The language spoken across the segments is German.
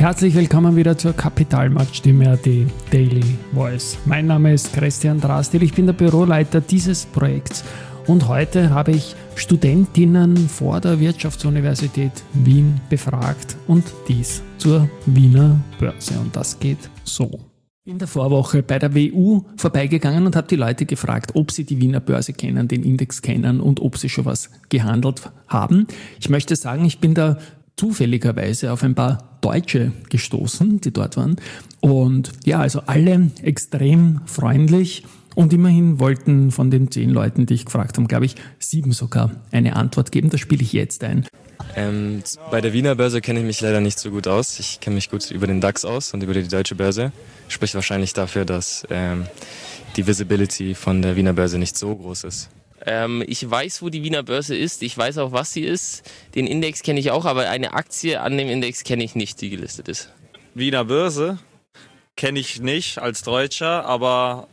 Herzlich willkommen wieder zur Kapitalmarktstimme, die Daily Voice. Mein Name ist Christian Drastil, ich bin der Büroleiter dieses Projekts und heute habe ich Studentinnen vor der Wirtschaftsuniversität Wien befragt und dies zur Wiener Börse. Und das geht so. In der Vorwoche bei der WU vorbeigegangen und habe die Leute gefragt, ob sie die Wiener Börse kennen, den Index kennen und ob sie schon was gehandelt haben. Ich möchte sagen, ich bin da zufälligerweise auf ein paar Deutsche gestoßen, die dort waren. Und ja, also alle extrem freundlich. Und immerhin wollten von den 10 Leuten, die ich gefragt habe, glaube ich, 7 sogar eine Antwort geben. Das spiele ich jetzt ein. Bei der Wiener Börse kenne ich mich leider nicht so gut aus. Ich kenne mich gut über den DAX aus und über die Deutsche Börse. Spricht wahrscheinlich dafür, dass die Visibility von der Wiener Börse nicht so groß ist. Ich weiß, wo die Wiener Börse ist. Ich weiß auch, was sie ist. Den Index kenne ich auch, aber eine Aktie an dem Index kenne ich nicht, die gelistet ist. Wiener Börse kenne ich nicht als Deutscher, aber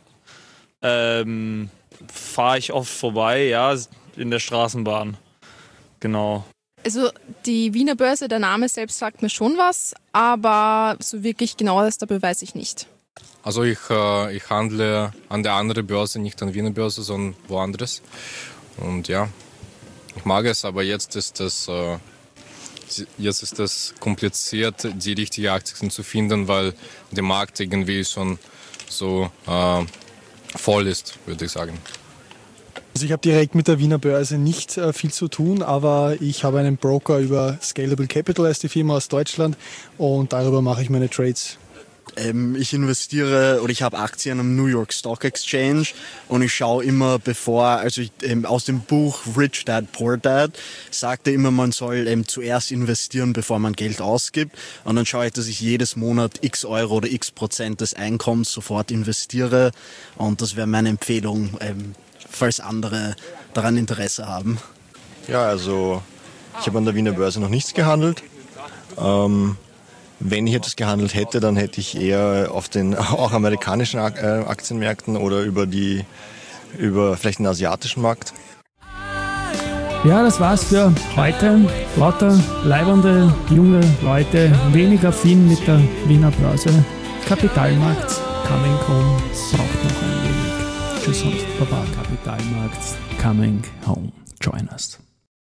fahre ich oft vorbei, ja, in der Straßenbahn. Genau. Also die Wiener Börse, der Name selbst sagt mir schon was, aber so wirklich genaues dabei weiß ich nicht. Also ich handle an der anderen Börse, nicht an Wiener Börse, sondern woanders. Und ja, ich mag es, aber jetzt ist es kompliziert, die richtigen Aktien zu finden, weil der Markt irgendwie schon so voll ist, würde ich sagen. Also ich habe direkt mit der Wiener Börse nicht viel zu tun, aber ich habe einen Broker über Scalable Capital, heißt die Firma aus Deutschland, und darüber mache ich meine Trades. Ich investiere oder ich habe Aktien am New York Stock Exchange und ich schaue immer aus dem Buch Rich Dad Poor Dad sagt er immer, man soll zuerst investieren, bevor man Geld ausgibt, und dann schaue ich, dass ich jedes Monat x Euro oder x Prozent des Einkommens sofort investiere, und das wäre meine Empfehlung, falls andere daran Interesse haben. Ja, also ich habe an der Wiener Börse noch nichts gehandelt. Wenn ich etwas gehandelt hätte, dann hätte ich eher auf den auch amerikanischen Aktienmärkten oder über vielleicht den asiatischen Markt. Ja, das war's für heute. Lauter leibernde junge Leute, wenig affin mit der Wiener Börse. Kapitalmarkt, coming home, braucht noch ein wenig. Tschüss und Baba. Kapitalmarkt, coming home. Join us.